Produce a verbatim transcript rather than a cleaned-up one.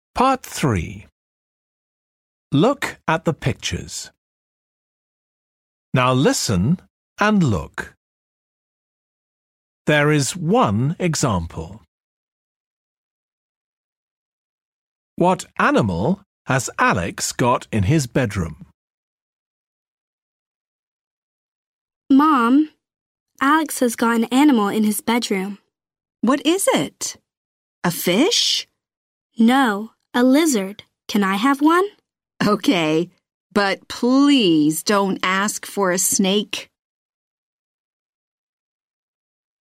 Part three. Look at the pictures. Now listen and look. There is one example. What animal has Alex got in his bedroom? Mom, Alex has got an animal in his bedroom. What is it? A fish? No, a lizard. Can I have one? Okay, but please don't ask for a snake.